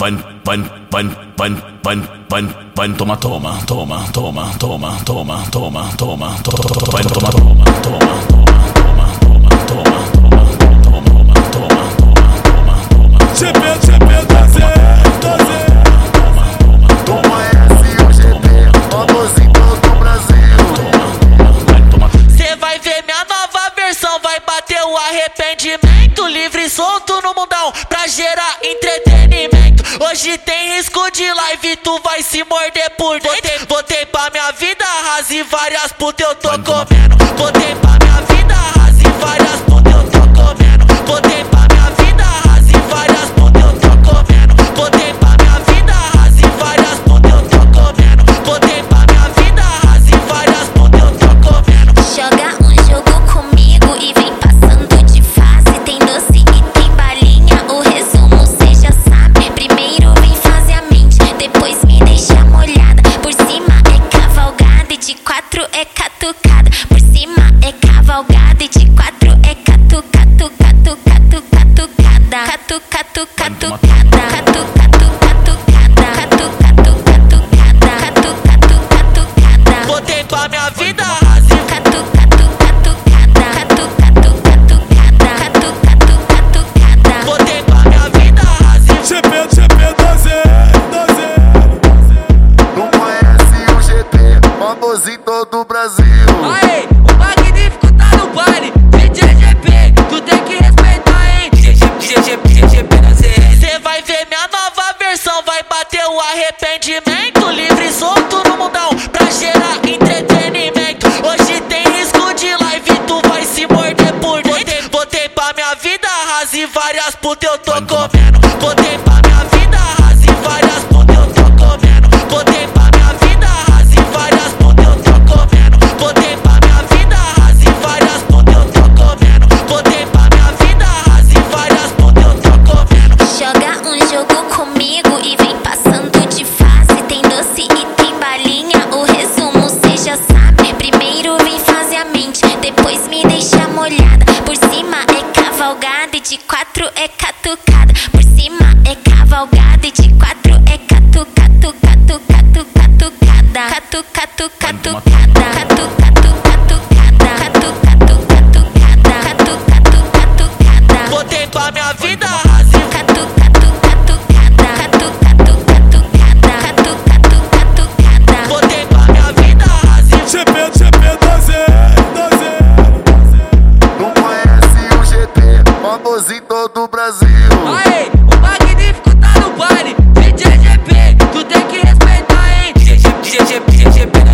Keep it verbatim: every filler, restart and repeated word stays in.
vai, vai, vai, vai, vai, vai, toma, toma, toma, toma, toma, toma, toma, toma, vai, toma, toma, toma, toma, toma, toma, toma, toma, toma, toma, toma, G P, G P, doze, doze. Tu conhece o G P, famoso em todo o Brasil. Cê vai ver minha nova versão, vai bater o arrependimento. Livre e solto no mundão, pra gerar entretenimento. Hoje tem risco de live, tu vai se morder por dentro. Botei, botei pra minha vida, rasa e várias puta eu tô comendo. Botei pra minha vida, rasa e várias puta eu tô comendo. Botei pra minha vida, rasa e várias puta eu tô comendo. Botei pra minha vida, rasa e várias puta eu tô comendo. Botei pra minha vida, rasa e várias puta eu tô comendo. Joga um jogo comigo e vem passando de fase. Tem doce e tem balinha, o resumo cê já sabe. Primeiro vem fazer a mente, depois me deixa molhada. Por cima é cavalgada e de quatro é catucada. Por cima é cavalgada e de quatro é catu, catu, catu, catu, catucada. Catu, catu, catucada. Catu, catu, catucada. Catu, catu, catucada. Catu, catu, catucada. Botei pra minha vida, Catu, catu, catucada. Catu, catu, catucada. Catu, catu, catucada. botei pra minha vida, rasa e G P, G P, doze, doze. Tu conhece o G P, famoso em todo o Brasil. Aê, o magnífico tá no baile. D J G P, tu tem que respeitar, hein? D J G P, G P na C S. Cê vai ver minha nova versão, vai bater o arrependimento. Livre e solto no mundão, pra gerar entretenimento. Hoje tem risco de live, tu vai se morder por dentro. Botei, botei pra minha vida, rasa e várias puta eu tô comendo. Botei pra minha vida, rasa e várias puta eu tô comendo. Botei pra minha vida, rasa e várias puta eu tô comendo. Botei pra minha vida, rasa e várias puta eu tô comendo. Botei pra minha vida, rasa e várias puta eu tô comendo. Joga um jogo comigo e vem passando de fase. Tem doce e tem balinha, o resumo cê já sabe. Primeiro vem fazer a mente, depois me deixa molhada. Por cima é cavalgada e de quatro é catucada. Por cima é cavalgada e de quatro é catu, catu, catu, catu, catucada. Catu, catu, catucada. Catu, catu, catucada. Catu, catu, catucada. Catu, catu, catucada. Botei pra minha vida, rasa e Catu, catu, catucada. Catu, catu, catucada. Catu, catu, catucada. botei pra minha vida, rasa e G P, G P, doze, doze. Tu conhece o G P, famoso em todo o Brasil. Aê, o magnífico tá no baile. D J G P, tu tem que respeitar, hein? D J G P, G P